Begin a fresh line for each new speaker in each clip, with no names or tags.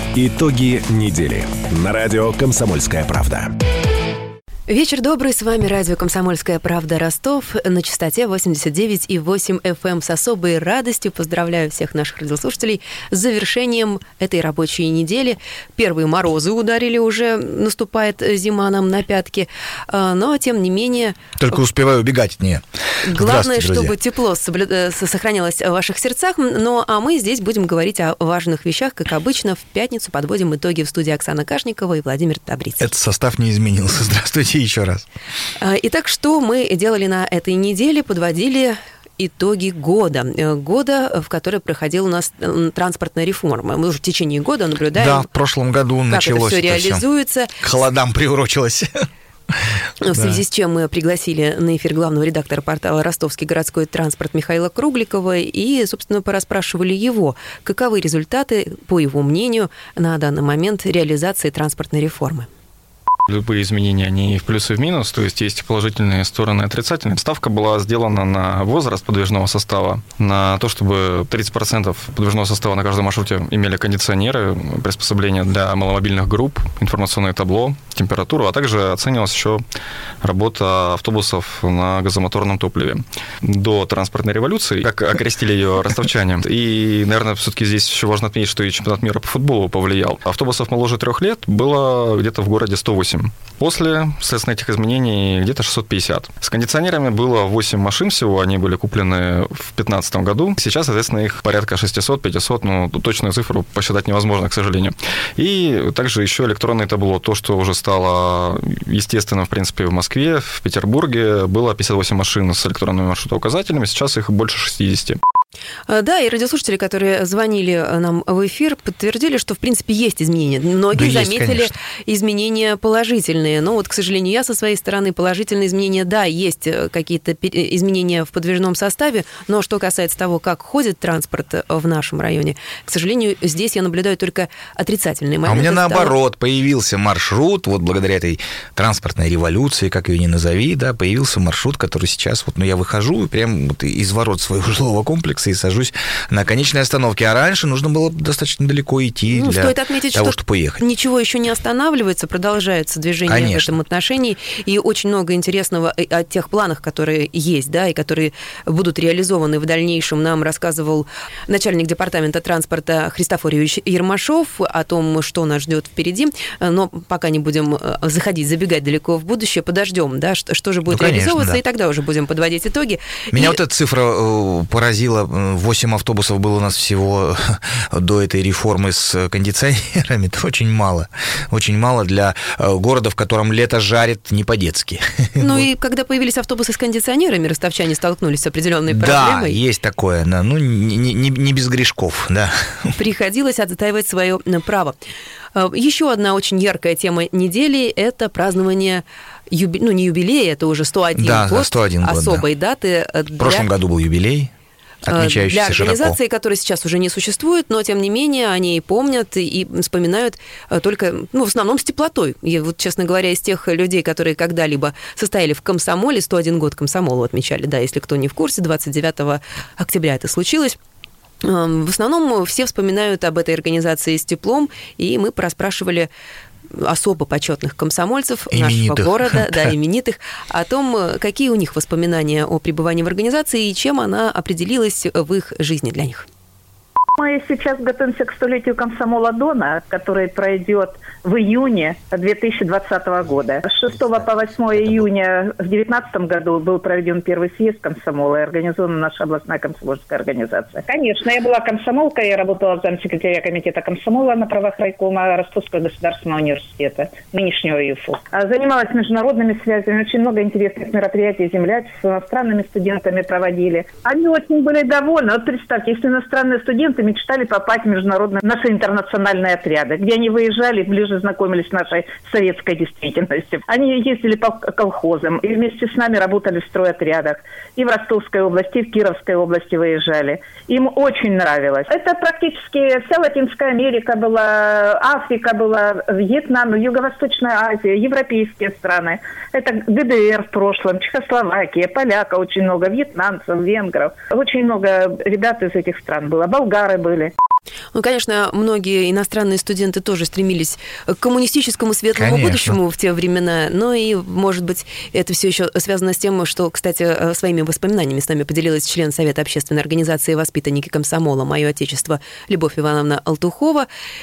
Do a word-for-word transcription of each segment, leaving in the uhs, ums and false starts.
Итоги недели на радио «Комсомольская правда».
Вечер добрый, с вами радио «Комсомольская правда» Ростов на частоте восемьдесят девять и восемь эф эм. С особой радостью поздравляю всех наших радиослушателей с завершением этой рабочей недели. Первые морозы ударили уже, наступает зима нам на пятки, но тем не менее...
Только успеваю убегать от нее.
Главное, чтобы тепло соблю... сохранялось в ваших сердцах. Ну, а мы здесь будем говорить о важных вещах, как обычно. В пятницу подводим итоги в студии Оксана Кашникова и Владимир Табрицкий.
Этот состав не изменился. Здравствуйте еще раз.
Итак, что мы делали на этой неделе? Подводили итоги года. Года, в который проходила у нас транспортная реформа. Мы уже в течение года наблюдаем...
Да, в прошлом году
как
началось
это все реализуется.
К холодам приурочилось.
В связи с чем мы пригласили на эфир главного редактора портала «Ростовский городской транспорт» Михаила Кругликова и, собственно, порасспрашивали его, каковы результаты, по его мнению, на данный момент реализации транспортной реформы.
Любые изменения, они в плюс и в минус, то есть есть положительные стороны и отрицательные. Ставка была сделана на возраст подвижного состава, на то, чтобы тридцать процентов подвижного состава на каждом маршруте имели кондиционеры, приспособления для маломобильных групп, информационное табло, температуру, а также оценивалась еще работа автобусов на газомоторном топливе. До транспортной революции, как окрестили ее ростовчане. И, наверное, все-таки здесь еще важно отметить, что и чемпионат мира по футболу повлиял. Автобусов моложе трех лет было где-то в городе сто восемь. После, соответственно, этих изменений где-то шестьсот пятьдесят. С кондиционерами было восемь машин всего, они были куплены в две тысячи пятнадцатом году. Сейчас, соответственно, их порядка шестьсот-пятьсот, но точную цифру посчитать невозможно, к сожалению. И также еще электронное табло, то, что уже стало естественно, в принципе, в Москве, в Петербурге было пятьдесят восемь машин с электронными маршрутоуказателями, сейчас их больше шестьдесят.
Да, и радиослушатели, которые звонили нам в эфир, подтвердили, что, в принципе, есть изменения. Многие да заметили есть, изменения положительные. Но вот, к сожалению, я со своей стороны положительные изменения, да, есть какие-то изменения в подвижном составе, но что касается того, как ходит транспорт в нашем районе, к сожалению, здесь я наблюдаю только отрицательные моменты.
А у меня наоборот, появился маршрут, вот благодаря этой транспортной революции, как ее ни назови, да, появился маршрут, который сейчас, вот, ну, я выхожу прям вот из ворот своего жилого комплекса и сажусь на конечной остановке. А раньше нужно было достаточно далеко идти ну, для стоит отметить, того,
что
чтобы поехать.
Ничего еще не останавливается, продолжается движение Конечно. В этом отношении. И очень много интересного о тех планах, которые есть, да, и которые будут реализованы в дальнейшем. Нам рассказывал начальник департамента транспорта Христофорович Ермашов о том, что нас ждет впереди. Но пока не будем заходить, забегать далеко в будущее, подождем, да, что, что же будет ну, конечно, реализовываться, да. И тогда уже будем подводить итоги.
Меня
и...
вот эта цифра поразила. восемь автобусов было у нас всего до этой реформы с кондиционерами. Это очень мало. Очень мало для города, в котором лето жарит не по-детски.
Ну вот. И когда появились автобусы с кондиционерами, ростовчане столкнулись с определенной проблемой.
Да, есть такое. Да. Ну, не, не, не без грешков, да.
Приходилось отстаивать свое право. Еще одна очень яркая тема недели – это празднование юби... ну, не юбилея, это уже сто один
да,
год,
сто один год
особой
да.
даты.
Для... В прошлом году был юбилей.
Для организации, широко. Которая сейчас уже не существует, но, тем не менее, они и помнят, и вспоминают только, ну, в основном с теплотой. И вот, честно говоря, из тех людей, которые когда-либо состояли в комсомоле, сто один год комсомола отмечали, да, если кто не в курсе, двадцать девятого октября это случилось. В основном все вспоминают об этой организации с теплом, и мы проспрашивали особо почетных комсомольцев именитых. Нашего города, да, именитых, о том, какие у них воспоминания о пребывании в организации и чем она определилась в их жизни для них.
Мы сейчас готовимся к столетию комсомола Дона, который пройдет в июне две тысячи двадцатого года. С шестого по восьмое июня в две тысячи девятнадцатом году был проведен первый съезд комсомола и организована наша областная комсомольская организация. Конечно, я была комсомолкой, я работала замсекретаря комитета комсомола на правах райкома Ростовского государственного университета, нынешнего ЮФУ. Занималась международными связями, очень много интересных мероприятий земляч с иностранными студентами проводили. Они очень были довольны. Вот представьте, если иностранные студенты мечтали попасть в международные наши интернациональные отряды, где они выезжали, ближе знакомились с нашей советской действительностью. Они ездили по колхозам и вместе с нами работали в стройотрядах. И в Ростовской области, и в Кировской области выезжали. Им очень нравилось. Это практически вся Латинская Америка была, Африка была, Вьетнам, Юго-Восточная Азия, европейские страны. Это ГДР в прошлом, Чехословакия, поляков очень много, вьетнамцев, венгров. Очень много ребят из этих стран было, болгары были.
Ну, конечно, многие иностранные студенты тоже стремились к коммунистическому светлому
Конечно.
будущему в те времена, но и, может быть, это все еще связано с тем, что, кстати, своими воспоминаниями с нами поделилась член Совета общественной организации «Воспитанники комсомола. Мое отечество» Любовь Ивановна Алтухова.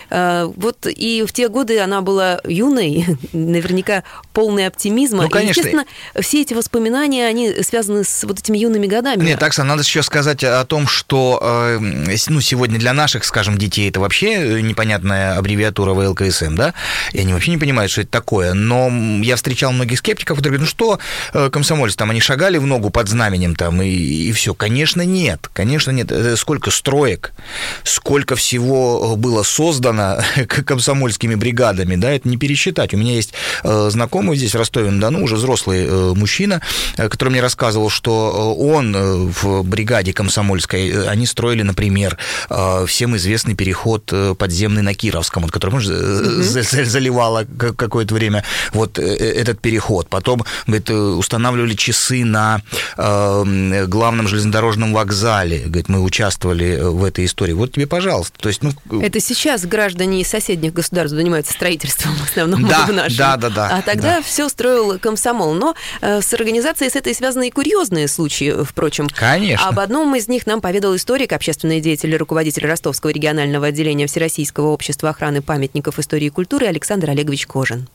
Вот и в те годы она была юной, наверняка полной оптимизма.
Ну, конечно.
И, естественно, все эти воспоминания, они связаны с вот этими юными годами.
Нет, Оксана, надо еще сказать о том, что ну, сегодня для наших, скажем, детей это вообще непонятная аббревиатура вэ эл ка эс эм, да, и они вообще не понимают, что это такое, но я встречал многих скептиков, которые говорят, ну что, комсомольцы, там, они шагали в ногу под знаменем, там, и, и все. Конечно, нет, конечно, нет. Сколько строек, сколько всего было создано комсомольскими бригадами, да, это не пересчитать. У меня есть знакомый здесь в Ростове-на-Дону, уже взрослый мужчина, который мне рассказывал, что он в бригаде комсомольской, они строили, например, всем известный переход подземный на Кировском, который, может, mm-hmm. заливало какое-то время вот этот переход. Потом, говорит, устанавливали часы на э, главном железнодорожном вокзале. Говорит, мы участвовали в этой истории. Вот тебе, пожалуйста. То есть, ну... Это
сейчас граждане из соседних государств занимаются строительством, в основном,
да,
в нашем.
Да, да, да.
А тогда
да.
все строил комсомол. Но э, с организацией с этой связаны и курьезные случаи, впрочем.
Конечно.
Об одном из них нам поведал историк, общественный деятель и руководитель Ростовского регионального отделения Всероссийского общества охраны памятников истории и культуры Александр Олегович Кожин.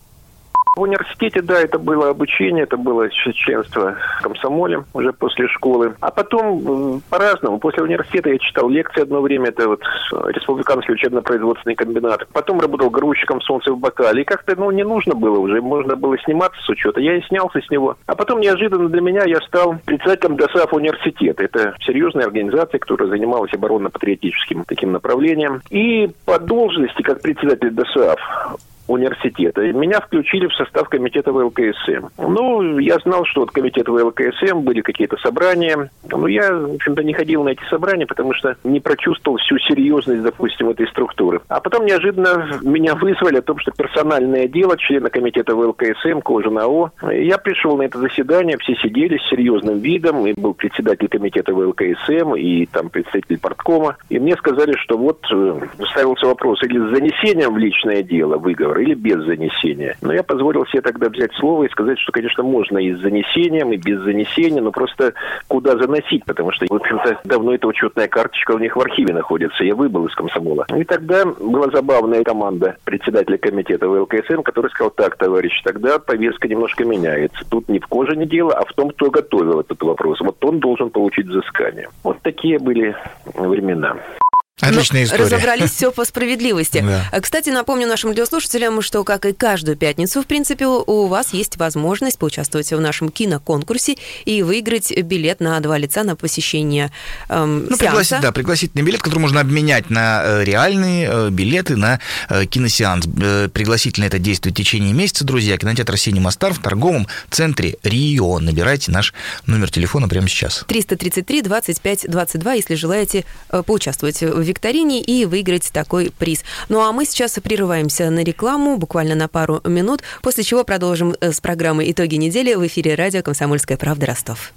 В университете, да, это было обучение, это было членство в комсомоле уже после школы. А потом по-разному. После университета я читал лекции одно время, это вот Республиканский учебно-производственный комбинат. Потом работал грузчиком «Солнце в бокале». И как-то, ну, не нужно было уже, можно было сниматься с учета. Я и снялся с него. А потом неожиданно для меня я стал председателем ДОСААФ университета. Это серьезная организация, которая занималась оборонно-патриотическим таким направлением. И по должности, как председатель ДОСААФ университета, меня включили в состав комитета вэ эл ка эс эм. Ну, я знал, что от комитета вэ эл ка эс эм были какие-то собрания. Но я, в общем-то, не ходил на эти собрания, потому что не прочувствовал всю серьезность, допустим, этой структуры. А потом неожиданно меня вызвали о том, что персональное дело члена комитета вэ эл ка эс эм, Кожин а о. Я пришел на это заседание, все сидели с серьезным видом, и был председатель комитета вэ эл ка эс эм, и там представитель парткома. И мне сказали, что вот ставился вопрос или с занесением в личное дело выговор, или без занесения. Но я позволил себе тогда взять слово и сказать, что, конечно, можно и с занесением, и без занесения, но просто куда заносить, потому что, в общем-то, давно эта учетная карточка у них в архиве находится. Я выбыл из комсомола. И тогда была забавная команда председателя комитета вэ эл ка эс эм, который сказал: так, товарищ, тогда повестка немножко меняется. Тут не в Кожине дело, а в том, кто готовил этот вопрос. Вот он должен получить взыскание. Вот такие были времена.
Отличная история.
Разобрались все по справедливости.
Да.
Кстати, напомню нашим радиослушателям, что, как и каждую пятницу, в принципе, у вас есть возможность поучаствовать в нашем киноконкурсе и выиграть билет на два лица на посещение эм,
ну,
сеанса.
Пригласить, да, пригласительный билет, который можно обменять на реальные билеты на киносеанс. Пригласительное это действует в течение месяца, друзья. Кинотеатр «Синема Стар» в торговом центре Рио. Набирайте наш номер телефона прямо сейчас.
триста тридцать три двадцать пять двадцать два, если желаете поучаствовать в викторине и выиграть такой приз. Ну а мы сейчас прерываемся на рекламу, буквально на пару минут, после чего продолжим с программой «Итоги недели» в эфире радио «Комсомольская правда» Ростов.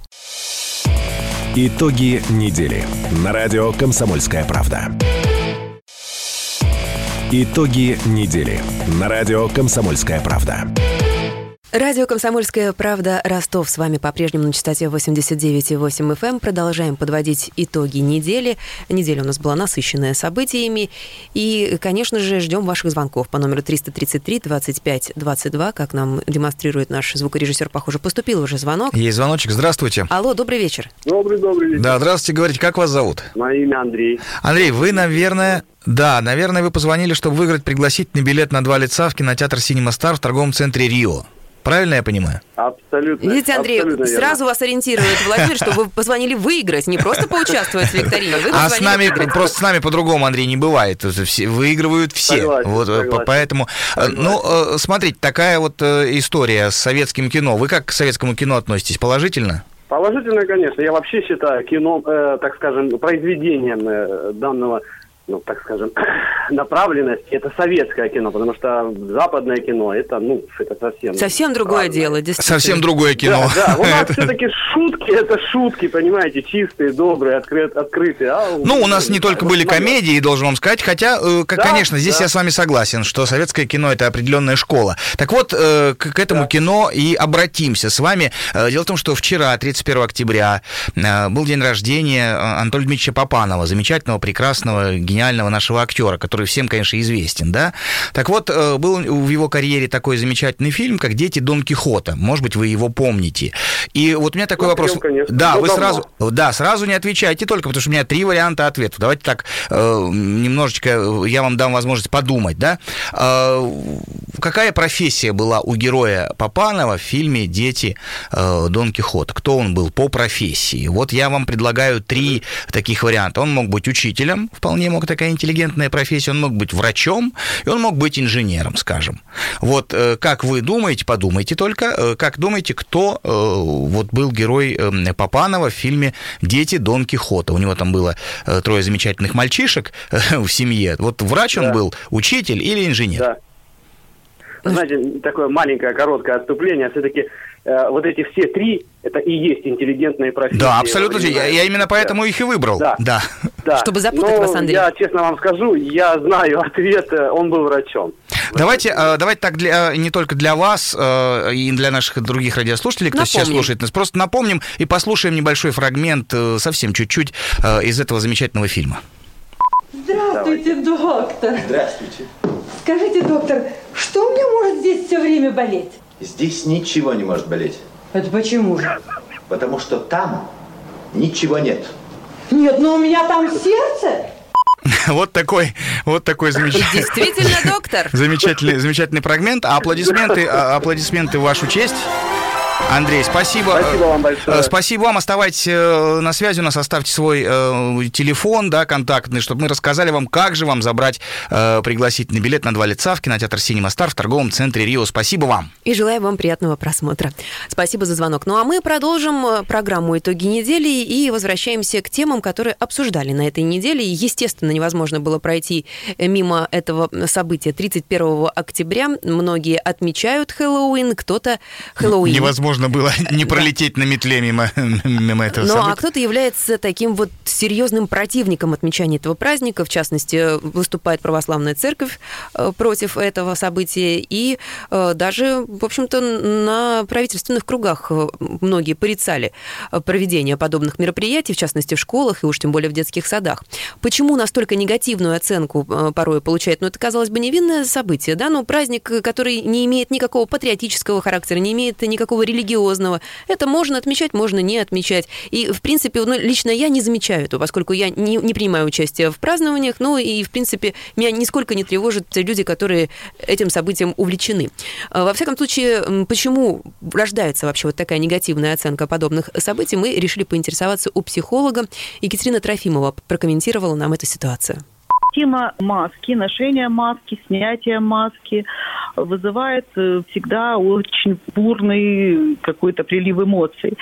Итоги недели на радио «Комсомольская правда». Итоги недели на радио «Комсомольская правда».
Радио «Комсомольская правда» Ростов. С вами по-прежнему на частоте восемьдесят девять и восемь эф эм. Продолжаем подводить итоги недели. Неделя у нас была насыщенная событиями. И, конечно же, ждем ваших звонков по номеру триста тридцать три двадцать пять двадцать два. Как нам демонстрирует наш звукорежиссер, похоже, поступил уже звонок.
Есть звоночек. Здравствуйте.
Алло, добрый вечер.
Добрый, добрый вечер.
Да, здравствуйте. Говорите, как вас зовут?
Мое имя Андрей.
Андрей, вы, наверное... Да, наверное, вы позвонили, чтобы выиграть пригласительный билет на два лица в кинотеатр «Синема Стар» в торговом центре Рио. Правильно я понимаю?
Абсолютно.
Видите, Андрей,
абсолютно
сразу
верно.
вас ориентирует Владимир, чтобы вы позвонили выиграть, не просто поучаствовать в викторине. Вы
а с нами,
выиграть.
просто с нами по-другому, Андрей, не бывает. Все, выигрывают все.
Согласен,
вот,
согласен.
Поэтому, согласен. ну, смотрите, такая вот история с советским кино. Вы как к советскому кино относитесь? Положительно?
Положительно, конечно. Я вообще считаю кино, э, так скажем, произведением э, данного ну, так скажем, направленность, это советское кино, потому что западное кино, это, ну, это совсем...
Совсем другое
разное.
дело, действительно.
Совсем другое кино.
Да, да, у нас все-таки шутки, это шутки, понимаете, чистые, добрые, открыт, открытые. А у...
Ну, у нас не только были комедии, должен вам сказать, хотя, э,
Да,
конечно, здесь
да.
я с вами согласен, что советское кино – это определенная школа. Так вот, э, к, к этому
Да.
кино и обратимся с вами. Э, Дело в том, что вчера, тридцать первого октября, э, был день рождения Анатолия Дмитриевича Папанова, замечательного, прекрасного, гениального нашего актера, который всем, конечно, известен, да? Так вот, э, был в его карьере такой замечательный фильм, как «Дети Дон Кихота». Может быть, вы его помните. И вот у меня такой
Смотрел,
вопрос.
конечно.
Да,
Ну,
вы
давно.
сразу, да, сразу не отвечайте только, потому что у меня три варианта ответов. Давайте так э, немножечко, э, я вам дам возможность подумать, да? Э, какая профессия была у героя Папанова в фильме «Дети э, Дон Кихота»? Кто он был по профессии? Вот я вам предлагаю три таких варианта. Он мог быть учителем, вполне мог такая интеллигентная профессия, он мог быть врачом, и он мог быть инженером, скажем. Вот э, как вы думаете, подумайте только, э, как думаете, кто э, вот был герой э, Папанова в фильме «Дети Дон Кихота»? У него там было э, трое замечательных мальчишек э, в семье. Вот врач он
Да.
был, учитель или инженер?
Да. Знаете, такое маленькое, короткое отступление. Все-таки э, вот эти все три, это и есть интеллигентные профессии.
Да, абсолютно.
Вы
Я,
понимаете?
я именно поэтому
Да.
их и выбрал.
Да.
Да.
Да.
Чтобы запутать
Но
вас, Андрей.
Я честно вам скажу, я знаю ответ, э, он был врачом.
Давайте, э, давайте так, для, не только для вас э, и для наших других радиослушателей, кто сейчас
Напомним.
слушает нас, просто напомним и послушаем небольшой фрагмент, э, совсем чуть-чуть, э, из этого замечательного фильма.
Здравствуйте, доктор.
Здравствуйте.
Скажите, доктор, что у меня может здесь все время болеть?
Здесь ничего не может болеть,
Это почему же?
потому что там ничего нет.
Нет, но у меня там сердце.
Вот такой, вот такой замечательный,
Действительно, доктор.
замечательный, замечательный фрагмент. А аплодисменты, а, аплодисменты в вашу честь. Андрей, спасибо.
Спасибо вам большое.
Э, Спасибо вам. Оставайтесь э, на связи у нас, оставьте свой э, телефон, да, контактный, чтобы мы рассказали вам, как же вам забрать э, пригласительный билет на два лица в кинотеатр «Синема Стар» в торговом центре Рио. Спасибо вам.
И желаю вам приятного просмотра. Спасибо за звонок. Ну а мы продолжим программу «Итоги недели» и возвращаемся к темам, которые обсуждали на этой неделе. Естественно, невозможно было пройти мимо этого события. тридцать первого октября многие отмечают Хэллоуин, кто-то Хэллоуин.
Невозможно было не пролететь на метле мимо, мимо этого
Ну,
события.
а кто-то является таким вот серьезным противником отмечания этого праздника. В частности, выступает православная церковь э, против этого события. И э, даже, в общем-то, на правительственных кругах э, многие порицали э, проведение подобных мероприятий, в частности, в школах и уж тем более в детских садах. Почему настолько негативную оценку э, порой получает? Ну, это, казалось бы, невинное событие, да? Ну, праздник, который не имеет никакого патриотического характера, не имеет никакого религиозного. Это можно отмечать, можно не отмечать. И, в принципе, ну, лично я не замечаю этого, поскольку я не, не принимаю участие в празднованиях, ну и, в принципе, меня нисколько не тревожат люди, которые этим событием увлечены. Во всяком случае, почему рождается вообще вот такая негативная оценка подобных событий, мы решили поинтересоваться у психолога. Екатерина Трофимова прокомментировала нам эту ситуацию.
Тема маски, ношение маски, снятие маски вызывает всегда очень бурный какой-то прилив эмоций.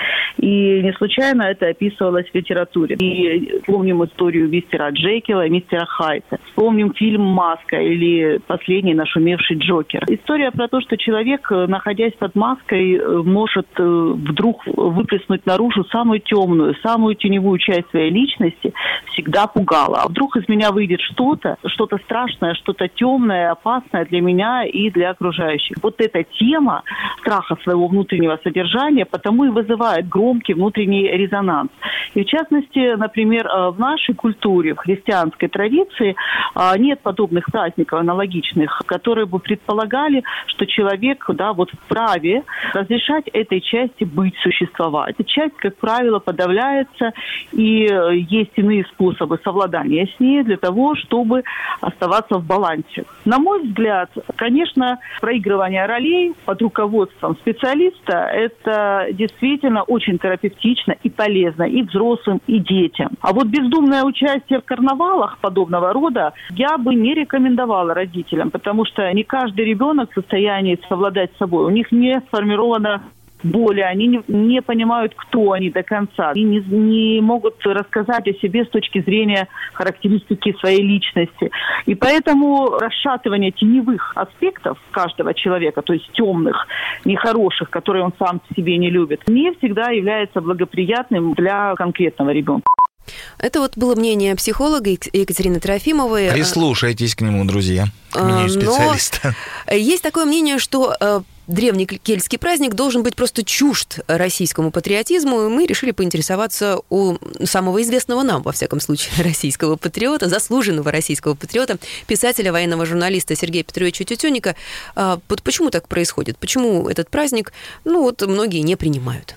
И не случайно это описывалось в литературе. И помним историю мистера Джекила и мистера Хайда. Вспомним фильм «Маска» или последний нашумевший «Джокер». История про то, что человек, находясь под маской, может вдруг выплеснуть наружу самую темную, самую теневую часть своей личности, всегда пугала. А вдруг из меня выйдет что что-то, что-то страшное, что-то темное, опасное для меня и для окружающих. Вот эта тема страха своего внутреннего содержания потому и вызывает громкий внутренний резонанс. И в частности, например, в нашей культуре, в христианской традиции нет подобных праздников аналогичных, которые бы предполагали, что человек, да, вот вправе разрешать этой части быть, существовать. Эта часть, как правило, подавляется, и есть иные способы совладания с ней для того, чтобы оставаться в балансе. На мой взгляд, конечно, проигрывание ролей под руководством специалиста – это действительно очень терапевтично и полезно и взрослым, и детям. А вот бездумное участие в карнавалах подобного рода я бы не рекомендовала родителям, потому что не каждый ребенок в состоянии совладать с собой. У них не сформирована
боли, они не, не понимают, кто они до конца, они не, не могут рассказать о себе с точки зрения характеристики своей личности. И поэтому расшатывание теневых аспектов каждого человека, то есть темных, нехороших, которые он сам в себе не любит, не всегда является благоприятным для конкретного ребенка.
Это вот было мнение психолога Екатерины Трофимовой.
Прислушайтесь к нему, друзья, к мнению специалиста.
Но есть такое мнение, что древний кельтский праздник должен быть просто чужд российскому патриотизму, и мы решили поинтересоваться у самого известного нам, во всяком случае, российского патриота, заслуженного российского патриота, писателя, военного журналиста Сергея Петровича Тютюнника. Почему так происходит? Почему этот праздник, ну вот, многие не принимают?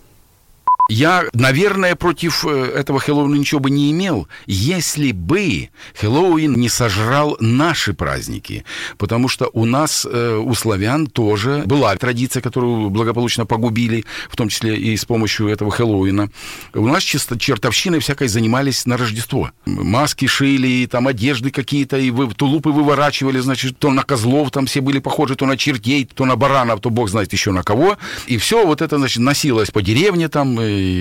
Я, наверное, против этого Хэллоуина ничего бы не имел, если бы Хэллоуин не сожрал наши праздники. Потому что у нас, у славян, тоже была традиция, которую благополучно погубили, в том числе и с помощью этого Хэллоуина. У нас чисто чертовщиной всякой занимались на Рождество. Маски шили, там одежды какие-то, и тулупы выворачивали, значит, то на козлов там все были похожи, то на чертей, то на баранов, то бог знает еще на кого. И все вот это, значит, носилось по деревне там,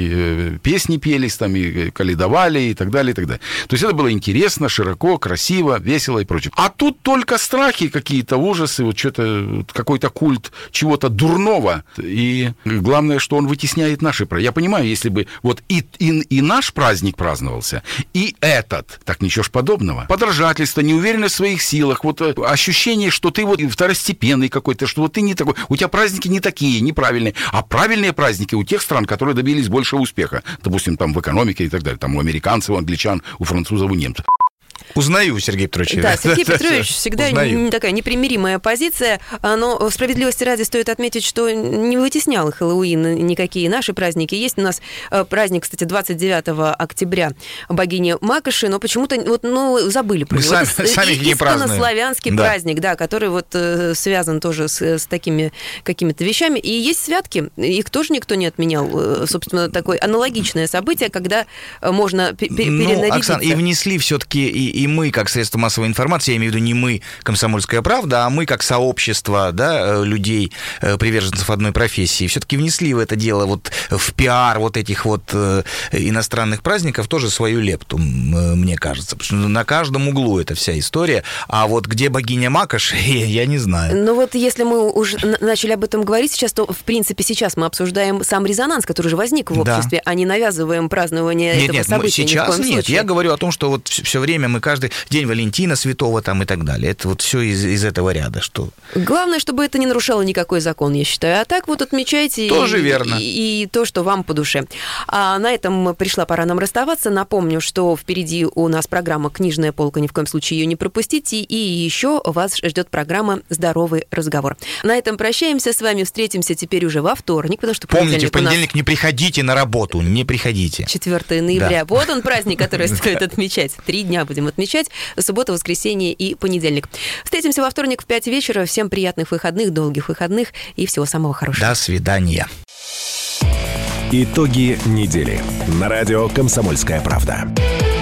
и песни пелись там, и каледовали, и так далее, и так далее. То есть это было интересно, широко, красиво, весело и прочее. А тут только страхи какие-то, ужасы, вот что-то, какой-то культ чего-то дурного. И главное, что он вытесняет наши праздники. Я понимаю, если бы вот и, и, и наш праздник праздновался, и этот, так ничего ж подобного. Подражательство, неуверенность в своих силах, вот ощущение, что ты вот второстепенный какой-то, что вот ты не такой, у тебя праздники не такие, неправильные, а правильные праздники у тех стран, которые добились большего успеха, допустим, там в экономике и так далее, там у американцев, у англичан, у французов, у немцев.
Узнаю Сергей Петрович.
Да, Сергей Петрович всегда не, такая непримиримая позиция, но справедливости ради стоит отметить, что не вытеснял Хэллоуин никакие наши праздники. Есть у нас праздник, кстати, двадцать девятого октября, богини Макоши, но почему-то вот, ну, забыли про
Мы
него.
сами, сами их не празднуем.
Славянский да. праздник, да, который вот связан тоже с, с такими какими-то вещами. И есть святки, их тоже никто не отменял. Собственно, такое аналогичное событие, когда можно перенарядиться.
Ну, Оксана, и внесли все-таки и И мы, как средство массовой информации, я имею в виду не мы, «Комсомольская правда», а мы, как сообщество, да, людей, приверженцев одной профессии, все-таки внесли в это дело, вот в пиар вот этих вот иностранных праздников тоже свою лепту, мне кажется. Потому что на каждом углу эта вся история. А вот где богиня Макоши, я не знаю.
Ну вот если мы уже начали об этом говорить сейчас, то, в принципе, сейчас мы обсуждаем сам резонанс, который же возник в обществе, да. а не навязываем празднование
нет,
этого
нет,
события.
Сейчас
ни в коем
нет.
случае.
Я говорю о том, что вот все время мы каждый день Валентина Святого там и так далее. Это вот все из, из этого ряда. Что...
Главное, чтобы это не нарушало никакой закон, я считаю. А так вот отмечайте
тоже
и,
верно.
И, и то, что вам по душе. А на этом пришла пора нам расставаться. Напомню, что впереди у нас программа «Книжная полка», ни в коем случае ее не пропустите. И еще вас ждет программа «Здоровый разговор». На этом прощаемся с вами. Встретимся теперь уже во вторник, потому что
помните, в понедельник
нас...
не приходите на работу, не приходите.
четвёртого ноября.
Да.
Вот он праздник, который стоит отмечать. Три дня будем отмечать. Суббота, воскресенье и понедельник. Встретимся во вторник в пять вечера. Всем приятных выходных, долгих выходных и всего самого хорошего.
До свидания.
Итоги недели на радио «Комсомольская правда».